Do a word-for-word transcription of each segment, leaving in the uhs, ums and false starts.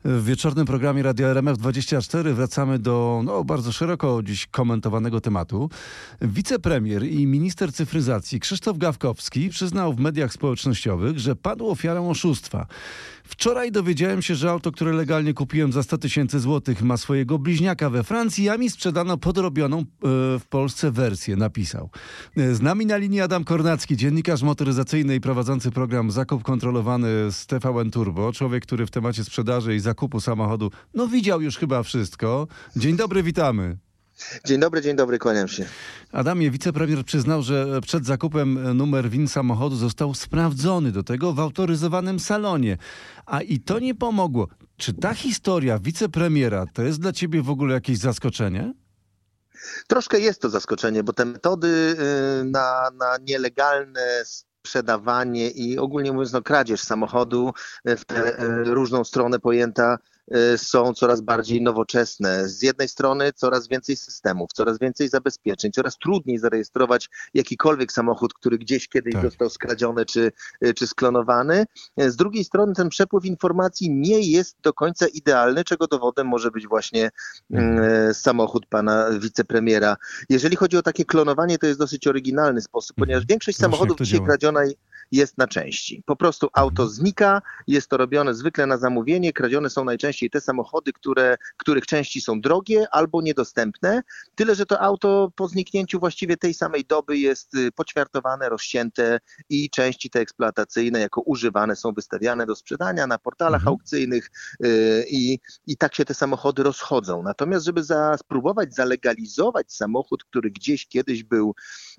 W wieczornym programie Radia R M F dwadzieścia cztery wracamy do no, bardzo szeroko dziś komentowanego tematu. Wicepremier i minister cyfryzacji Krzysztof Gawkowski przyznał w mediach społecznościowych, że padł ofiarą oszustwa. Wczoraj dowiedziałem się, że auto, które legalnie kupiłem za sto tysięcy złotych, ma swojego bliźniaka we Francji, a mi sprzedano podrobioną e, w Polsce wersję, napisał. Z nami na linii Adam Kornacki, dziennikarz motoryzacyjny i prowadzący program Zakup Kontrolowany z T V N Turbo. Człowiek, który w temacie sprzedaży i zakupu samochodu no widział już chyba wszystko. Dzień dobry, witamy. Dzień dobry, dzień dobry, kłaniam się. Adamie, wicepremier przyznał, że przed zakupem numer V I N samochodu został sprawdzony, do tego w autoryzowanym salonie. A i to nie pomogło. Czy ta historia wicepremiera to jest dla ciebie w ogóle jakieś zaskoczenie? Troszkę jest to zaskoczenie, bo te metody na, na nielegalne sprzedawanie i ogólnie mówiąc no, kradzież samochodu w tę różną stronę pojęta są coraz bardziej nowoczesne. Z jednej strony coraz więcej systemów, coraz więcej zabezpieczeń, coraz trudniej zarejestrować jakikolwiek samochód, który gdzieś kiedyś tak. został skradziony czy, czy sklonowany. Z drugiej strony ten przepływ informacji nie jest do końca idealny, czego dowodem może być właśnie hmm. samochód pana wicepremiera. Jeżeli chodzi o takie klonowanie, to jest dosyć oryginalny sposób, hmm. ponieważ większość Właśnie samochodów dzisiaj działa. kradziona jest na części. Po prostu auto znika, jest to robione zwykle na zamówienie, kradzione są najczęściej te samochody, które, których części są drogie albo niedostępne, tyle że to auto po zniknięciu właściwie tej samej doby jest poćwiartowane, rozcięte i części te eksploatacyjne jako używane są wystawiane do sprzedania na portalach mhm. aukcyjnych yy, i, i tak się te samochody rozchodzą. Natomiast żeby za, spróbować zalegalizować samochód, który gdzieś kiedyś był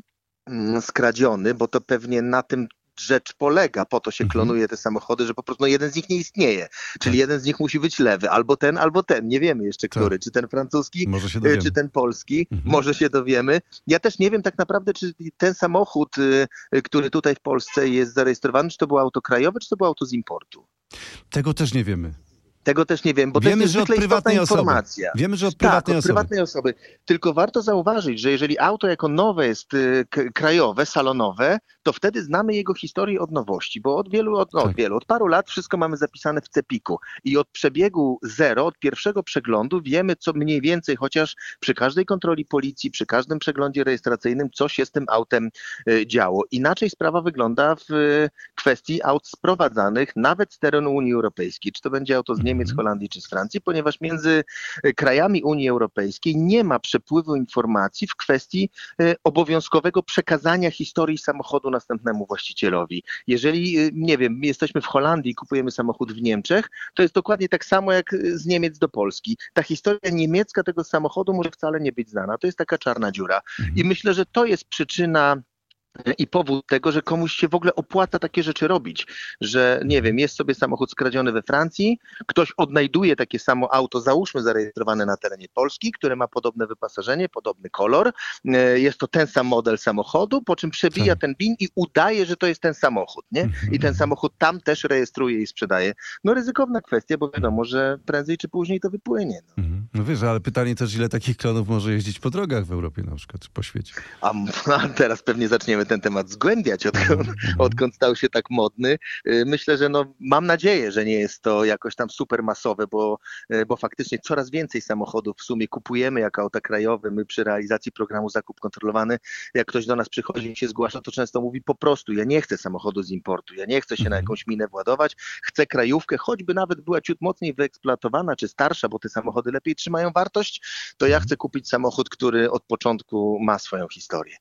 mm, skradziony, bo to pewnie na tym rzecz polega, po to się klonuje te samochody, że po prostu no, jeden z nich nie istnieje. Czyli tak. jeden z nich musi być lewy, albo ten, albo ten. Nie wiemy jeszcze, tak. który. Czy ten francuski, czy ten polski. Mhm. Może się dowiemy. Ja też nie wiem tak naprawdę, czy ten samochód, który tutaj w Polsce jest zarejestrowany, czy to było auto krajowe, czy to było auto z importu. Tego też nie wiemy. Tego też nie wiem, bo wiemy, to jest że od prywatnej informacja. Osoby. Wiemy, że od prywatnej tak, osoby. od prywatnej osoby. Tylko warto zauważyć, że jeżeli auto jako nowe jest y, k- krajowe, salonowe, to wtedy znamy jego historię od nowości, bo od wielu, od, no, tak. od wielu, od paru lat wszystko mamy zapisane w cepiku i od przebiegu zero, od pierwszego przeglądu wiemy, co mniej więcej, chociaż przy każdej kontroli policji, przy każdym przeglądzie rejestracyjnym, co się z tym autem y, działo. Inaczej sprawa wygląda w y, kwestii aut sprowadzanych nawet z terenu Unii Europejskiej. Czy to będzie auto z Niemiec, Niemiec, Holandii czy z Francji, ponieważ między krajami Unii Europejskiej nie ma przepływu informacji w kwestii obowiązkowego przekazania historii samochodu następnemu właścicielowi. Jeżeli, nie wiem, jesteśmy w Holandii i kupujemy samochód w Niemczech, to jest dokładnie tak samo jak z Niemiec do Polski. Ta historia niemiecka tego samochodu może wcale nie być znana. To jest taka czarna dziura. I myślę, że to jest przyczyna i powód tego, że komuś się w ogóle opłaca takie rzeczy robić, że nie wiem, jest sobie samochód skradziony we Francji, ktoś odnajduje takie samo auto, załóżmy zarejestrowane na terenie Polski, które ma podobne wyposażenie, podobny kolor, jest to ten sam model samochodu, po czym przebija ten B I N i udaje, że to jest ten samochód, nie? I ten samochód tam też rejestruje i sprzedaje. No ryzykowna kwestia, bo wiadomo, że prędzej czy później to wypłynie. No, no wiesz, ale pytanie też, ile takich klonów może jeździć po drogach w Europie na przykład, czy po świecie? A, a teraz pewnie zaczniemy ten temat zgłębiać, odkąd, odkąd stał się tak modny. Myślę, że no, mam nadzieję, że nie jest to jakoś tam super masowe, bo, bo faktycznie coraz więcej samochodów w sumie kupujemy jako auta krajowe. My przy realizacji programu Zakup Kontrolowany, jak ktoś do nas przychodzi i się zgłasza, to często mówi po prostu, ja nie chcę samochodu z importu, ja nie chcę się na jakąś minę władować, chcę krajówkę, choćby nawet była ciut mocniej wyeksploatowana, czy starsza, bo te samochody lepiej trzymają wartość, to ja chcę kupić samochód, który od początku ma swoją historię.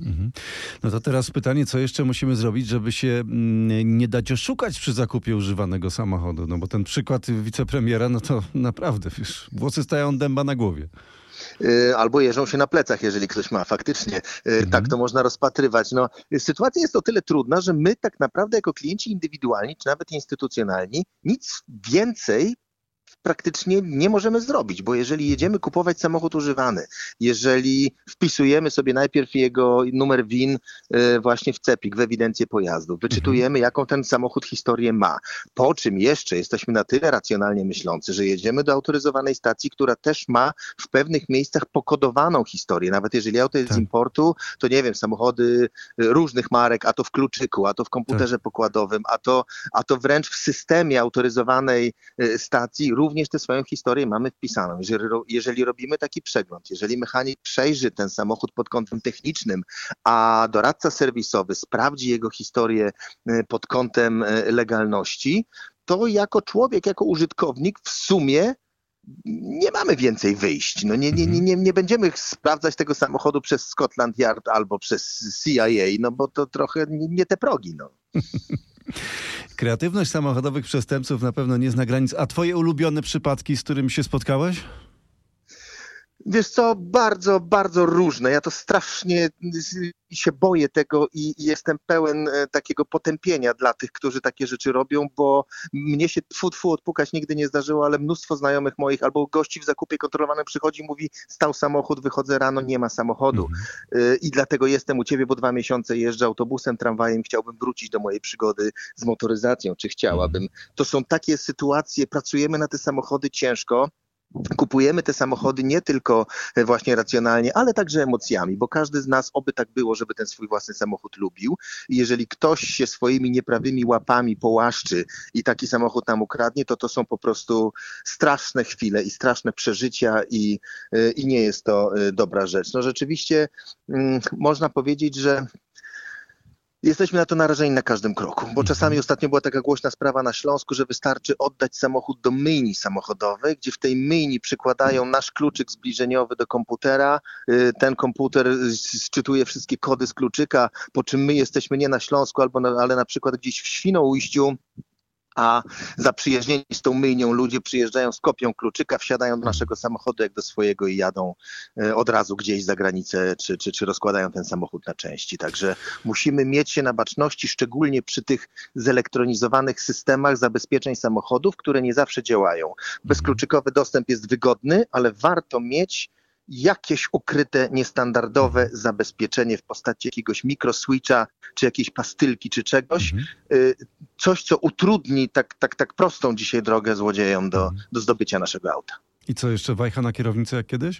No to teraz pytanie, co jeszcze musimy zrobić, żeby się nie dać oszukać przy zakupie używanego samochodu? No bo ten przykład wicepremiera, no to naprawdę, wiesz, włosy stają dęba na głowie. Albo jeżdżą się na plecach, jeżeli ktoś ma. Faktycznie mhm. tak to można rozpatrywać. No, sytuacja jest o tyle trudna, że my tak naprawdę jako klienci indywidualni, czy nawet instytucjonalni, nic więcej praktycznie nie możemy zrobić, bo jeżeli jedziemy kupować samochód używany, jeżeli wpisujemy sobie najpierw jego numer V I N właśnie w cepik, w ewidencję pojazdów, wyczytujemy, jaką ten samochód historię ma, po czym jeszcze jesteśmy na tyle racjonalnie myślący, że jedziemy do autoryzowanej stacji, która też ma w pewnych miejscach pokodowaną historię. Nawet jeżeli auto jest tak. z importu, to nie wiem, samochody różnych marek, a to w kluczyku, a to w komputerze tak. pokładowym, a to, a to wręcz w systemie autoryzowanej stacji również również tę swoją historię mamy wpisaną. Jeżeli, jeżeli robimy taki przegląd, jeżeli mechanik przejrzy ten samochód pod kątem technicznym, a doradca serwisowy sprawdzi jego historię pod kątem legalności, to jako człowiek, jako użytkownik w sumie nie mamy więcej wyjść. No nie, nie, nie, nie będziemy sprawdzać tego samochodu przez Scotland Yard albo przez C I A, no bo to trochę nie te progi. No. Kreatywność samochodowych przestępców na pewno nie zna granic. A twoje ulubione przypadki, z którymi się spotkałeś? Wiesz co, bardzo, bardzo różne. Ja to strasznie się boję tego i jestem pełen takiego potępienia dla tych, którzy takie rzeczy robią, bo mnie się tfu, tfu odpukać nigdy nie zdarzyło, ale mnóstwo znajomych moich albo gości w zakupie kontrolowanym przychodzi i mówi: stał samochód, wychodzę rano, nie ma samochodu. Mhm. I dlatego jestem u ciebie, bo dwa miesiące jeżdżę autobusem, tramwajem, chciałbym wrócić do mojej przygody z motoryzacją, czy chciałabym. Mhm. To są takie sytuacje, pracujemy na te samochody ciężko. Kupujemy te samochody nie tylko właśnie racjonalnie, ale także emocjami, bo każdy z nas, oby tak było, żeby ten swój własny samochód lubił. I jeżeli ktoś się swoimi nieprawymi łapami połaszczy i taki samochód nam ukradnie, to to są po prostu straszne chwile i straszne przeżycia i, i nie jest to dobra rzecz. No rzeczywiście hmm, można powiedzieć, że jesteśmy na to narażeni na każdym kroku, bo czasami ostatnio była taka głośna sprawa na Śląsku, że wystarczy oddać samochód do myjni samochodowej, gdzie w tej myjni przykładają nasz kluczyk zbliżeniowy do komputera, ten komputer sczytuje wszystkie kody z kluczyka, po czym my jesteśmy nie na Śląsku, albo na, ale na przykład gdzieś w Świnoujściu, a zaprzyjaźnieni z tą myjnią ludzie przyjeżdżają z kopią kluczyka, wsiadają do naszego samochodu jak do swojego i jadą od razu gdzieś za granicę, czy, czy, czy rozkładają ten samochód na części. Także musimy mieć się na baczności, szczególnie przy tych zelektronizowanych systemach zabezpieczeń samochodów, które nie zawsze działają. Bezkluczykowy dostęp jest wygodny, ale warto mieć jakieś ukryte, niestandardowe zabezpieczenie w postaci jakiegoś mikroswitcha, czy jakiejś pastylki, czy czegoś. Mhm. Coś, co utrudni tak, tak, tak prostą dzisiaj drogę złodziejom do, do zdobycia naszego auta. I co, jeszcze wajcha na kierownicę jak kiedyś?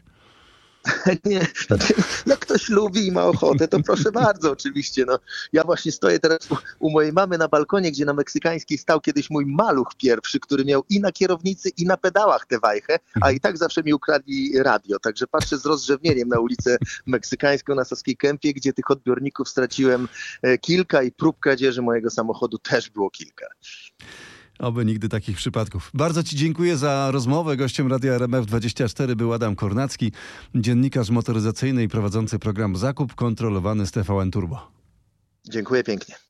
Nie, znaczy, jak ktoś lubi i ma ochotę, to proszę bardzo, oczywiście. No, ja właśnie stoję teraz u, u mojej mamy na balkonie, gdzie na Meksykańskiej stał kiedyś mój maluch pierwszy, który miał i na kierownicy, i na pedałach tę wajchę, a i tak zawsze mi ukradli radio. Także patrzę z rozrzewnieniem na ulicę Meksykańską na Saskiej Kępie, gdzie tych odbiorników straciłem kilka i prób kradzieży mojego samochodu też było kilka. Oby nigdy takich przypadków. Bardzo ci dziękuję za rozmowę. Gościem Radia R M F dwadzieścia cztery był Adam Kornacki, dziennikarz motoryzacyjny i prowadzący program Zakup kontrolowany z T V N Turbo. Dziękuję pięknie.